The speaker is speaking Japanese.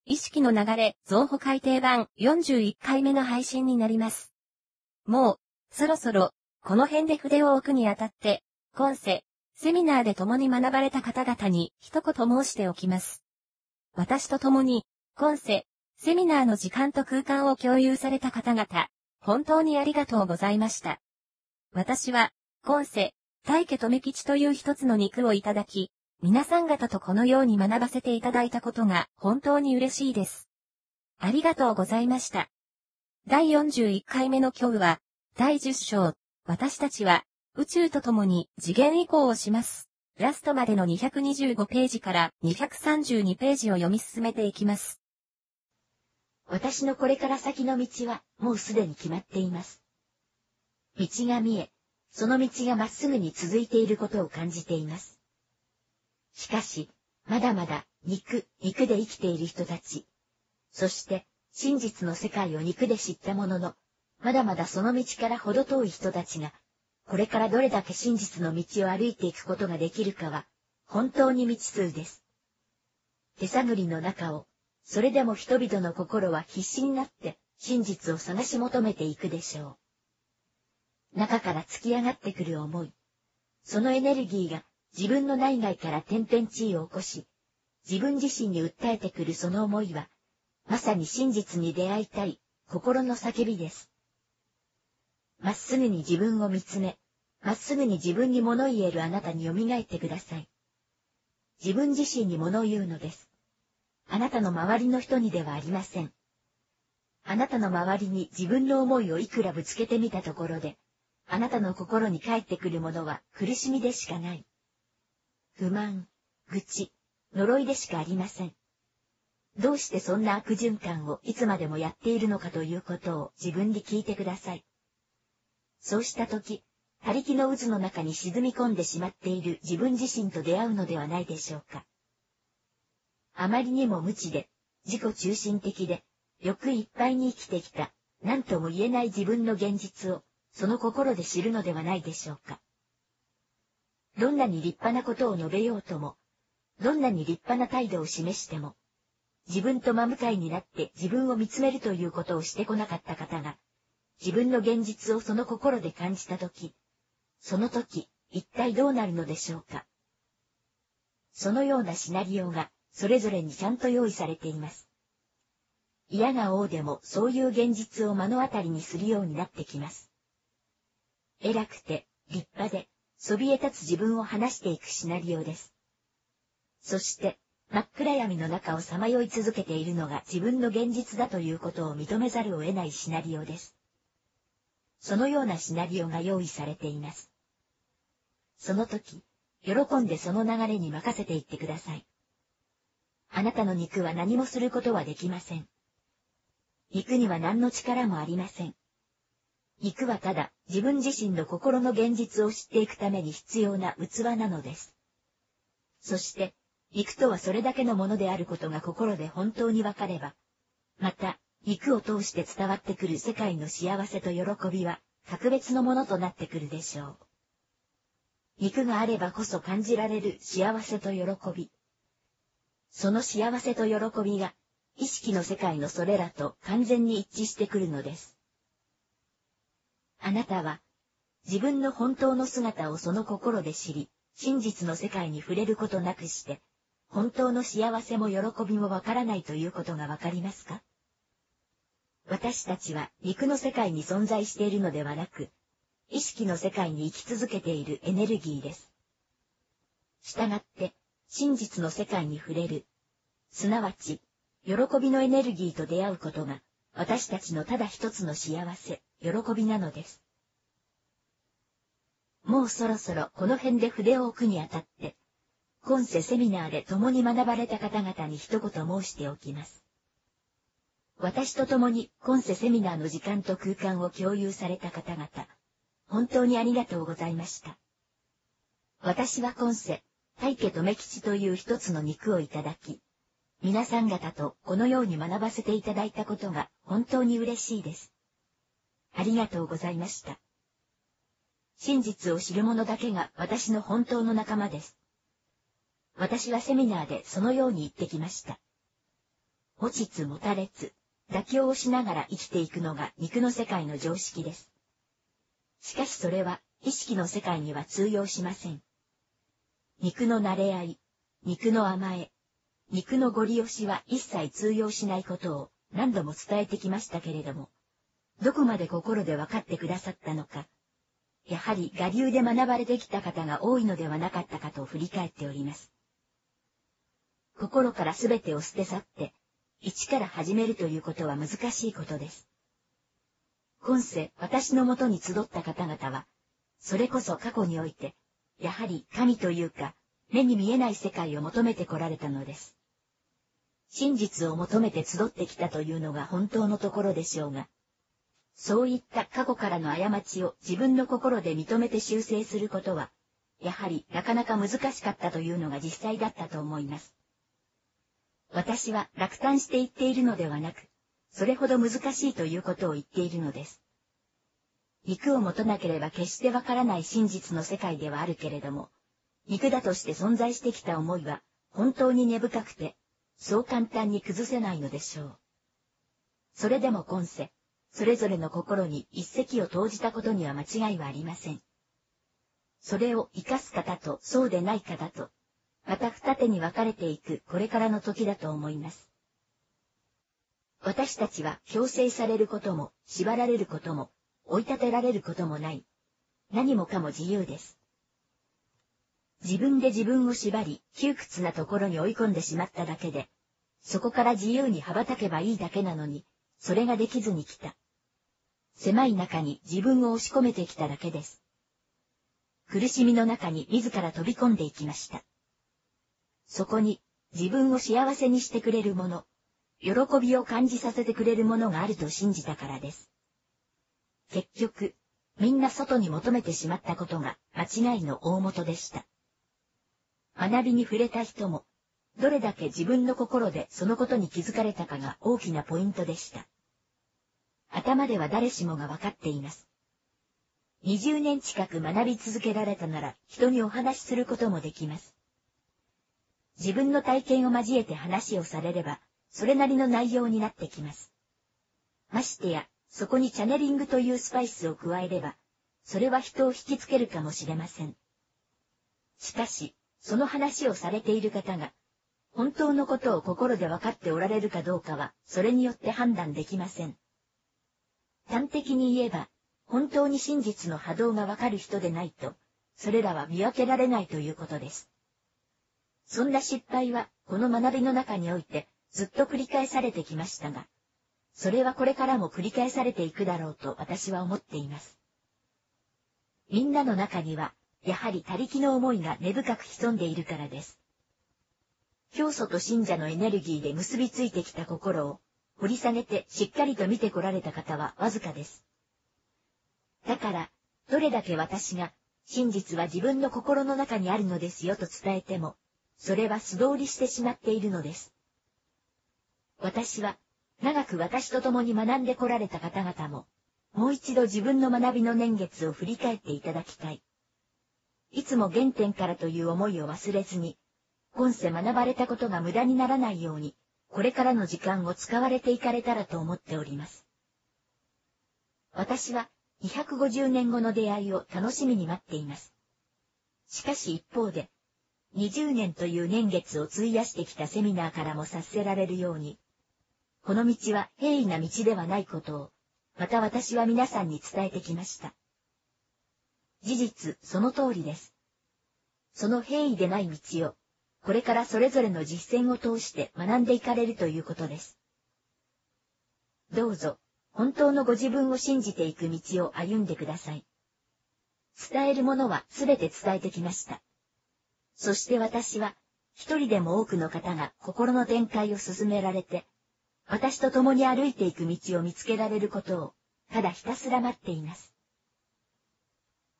意識の流れ増補改訂版41回目の配信になります。もう、そろそろ、この辺で筆を置くにあたって、今世、セミナーで共に学ばれた方々に一言申しておきます。私と共に、今世、セミナーの時間と空間を共有された方々、本当にありがとうございました。私は、今世、大家留吉という一つの肉をいただき、皆さん方とこのように学ばせていただいたことが本当に嬉しいです。ありがとうございました。第41回目の今日は、第10章、私たちは、宇宙と共に次元移行をします。ラストまでの225ページから232ページを読み進めていきます。 私のこれから先の道はもうすでに決まっています。道が見え、その道がまっすぐに続いていることを感じています。しかし、まだまだ肉で生きている人たち、そして真実の世界を肉で知ったものの、まだまだその道から程遠い人たちが、これからどれだけ真実の道を歩いていくことができるかは、本当に未知数です。手探りの中を、それでも人々の心は必死になって真実を探し求めていくでしょう。中から突き上がってくる思い。そのエネルギーが自分の内外から天変地異を起こし、自分自身に訴えてくるその思いは、まさに真実に出会いたい心の叫びです。まっすぐに自分を見つめ、まっすぐに自分に物言えるあなたに蘇ってください。自分自身に物を言うのです。あなたの周りの人にではありません。あなたの周りに自分の思いをいくらぶつけてみたところで、あなたの心に返ってくるものは苦しみでしかない。不満、愚痴、呪いでしかありません。どうしてそんな悪循環をいつまでもやっているのかということを自分に聞いてください。そうしたとき、他力の渦の中に沈み込んでしまっている自分自身と出会うのではないでしょうか。あまりにも無知で、自己中心的で、欲いっぱいに生きてきた、何とも言えない自分の現実を、その心で知るのではないでしょうか。どんなに立派なことを述べようとも、どんなに立派な態度を示しても、自分と真向かいになって自分を見つめるということをしてこなかった方が、自分の現実をその心で感じたとき、その時、一体どうなるのでしょうか。そのようなシナリオが、それぞれにちゃんと用意されています。嫌が王でもそういう現実を目の当たりにするようになってきます。偉くて、立派で、そびえ立つ自分を話していくシナリオです。そして、真っ暗闇の中をさまよい続けているのが自分の現実だということを認めざるを得ないシナリオです。そのようなシナリオが用意されています。その時、喜んでその流れに任せていってください。あなたの肉は何もすることはできません。肉には何の力もありません。肉はただ自分自身の心の現実を知っていくために必要な器なのです。そして、肉とはそれだけのものであることが心で本当にわかれば、また、肉を通して伝わってくる世界の幸せと喜びは、格別のものとなってくるでしょう。肉があればこそ感じられる幸せと喜び。その幸せと喜びが、意識の世界のそれらと完全に一致してくるのです。あなたは、自分の本当の姿をその心で知り、真実の世界に触れることなくして、本当の幸せも喜びもわからないということがわかりますか？私たちは肉の世界に存在しているのではなく、意識の世界に生き続けているエネルギーです。したがって、真実の世界に触れる、すなわち、喜びのエネルギーと出会うことが、私たちのただ一つの幸せ、喜びなのです。もうそろそろこの辺で筆を置くにあたって、今世セミナーで共に学ばれた方々に一言申しておきます。私と共に今世セミナーの時間と空間を共有された方々、本当にありがとうございました。私は今世、大家留吉という一つの肉をいただき、皆さん方とこのように学ばせていただいたことが本当に嬉しいです。ありがとうございました。真実を知る者だけが私の本当の仲間です。私はセミナーでそのように言ってきました。 持ちつ持たれつ、妥協をしながら生きていくのが肉の世界の常識です。しかしそれは意識の世界には通用しません。肉の慣れ合い、肉の甘え、肉のご利用しは一切通用しないことを何度も伝えてきましたけれども、どこまで心で分かってくださったのか、やはり我流で学ばれてきた方が多いのではなかったかと振り返っております。心からすべてを捨て去って、一から始めるということは難しいことです。今世、私のもとに集った方々は、それこそ過去において、やはり神というか、目に見えない世界を求めてこられたのです。真実を求めて集ってきたというのが本当のところでしょうが、そういった過去からの過ちを自分の心で認めて修正することは、やはりなかなか難しかったというのが実際だったと思います。私は落胆して言っているのではなく、それほど難しいということを言っているのです。肉を持たなければ決してわからない真実の世界ではあるけれども、肉だとして存在してきた思いは本当に根深くて、そう簡単に崩せないのでしょう。それでも今世、それぞれの心に一石を投じたことには間違いはありません。それを生かす方とそうでない方と、また二手に分かれていくこれからの時だと思います。私たちは強制されることも縛られることも追い立てられることもない。何もかも自由です。自分で自分を縛り窮屈なところに追い込んでしまっただけで、そこから自由に羽ばたけばいいだけなのに、それができずに来た。狭い中に自分を押し込めてきただけです。苦しみの中に自ら飛び込んでいきました。そこに自分を幸せにしてくれるもの、喜びを感じさせてくれるものがあると信じたからです。結局、みんな外に求めてしまったことが間違いの大元でした。学びに触れた人も、どれだけ自分の心でそのことに気づかれたかが大きなポイントでした。頭では誰しもがわかっています。20年近く学び続けられたなら人にお話しすることもできます。自分の体験を交えて話をされれば、それなりの内容になってきます。ましてや、そこにチャネリングというスパイスを加えれば、それは人を引きつけるかもしれません。しかし、その話をされている方が、本当のことを心で分かっておられるかどうかは、それによって判断できません。端的に言えば、本当に真実の波動がわかる人でないと、それらは見分けられないということです。そんな失敗は、この学びの中において、ずっと繰り返されてきましたが、それはこれからも繰り返されていくだろうと私は思っています。みんなの中には、やはり他力の思いが根深く潜んでいるからです。教祖と信者のエネルギーで結びついてきた心を、掘り下げてしっかりと見てこられた方はわずかです。だから、どれだけ私が、真実は自分の心の中にあるのですよと伝えても、それは素通りしてしまっているのです。私は、長く私と共に学んでこられた方々も、もう一度自分の学びの年月を振り返っていただきたい。いつも原点からという思いを忘れずに、今世学ばれたことが無駄にならないように、これからの時間を使われていかれたらと思っております。私は、250年後の出会いを楽しみに待っています。しかし一方で、20年という年月を費やしてきたセミナーからも察せられるように、この道は平易な道ではないことを、また私は皆さんに伝えてきました。事実、その通りです。その平易でない道を、これからそれぞれの実践を通して学んでいかれるということです。どうぞ、本当のご自分を信じていく道を歩んでください。伝えるものはすべて伝えてきました。そして私は、一人でも多くの方が心の展開を進められて、私と共に歩いていく道を見つけられることを、ただひたすら待っています。